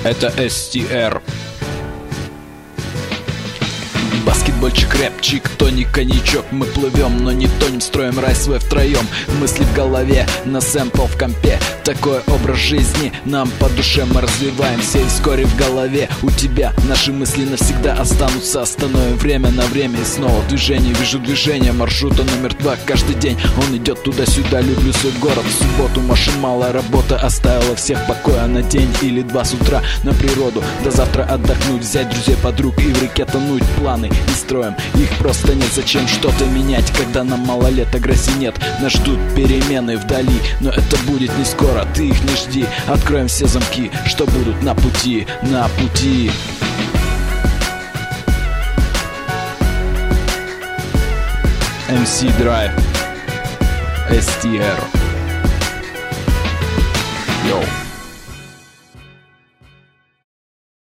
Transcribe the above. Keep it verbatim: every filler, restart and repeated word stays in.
Это эс ти эр. Баскетбольчик, рэпчик, тоник, коньячок. Мы плывем, но не тонем, строим рай свой втроем. Мысли в голове, на сэмпл в компе. Такой образ жизни нам по душе. Мы развиваемся и вскоре в голове у тебя наши мысли навсегда останутся. Остановим время на время и снова в движении. Вижу движение маршрута номер два. Каждый день он идет туда-сюда. Люблю свой город. В субботу машин мало, работа оставила всех покоя на день или два с утра на природу. До завтра отдохнуть, взять друзей, подруг и в реке тонуть. Планы не строим, их просто нет. Зачем что-то менять, когда нам мало лет, а грози нет. Нас ждут перемены вдали, но это будет не скоро, ты их не жди. Откроем все замки, что будут на пути, на пути. эм си Drive, эс ти эр. Йоу.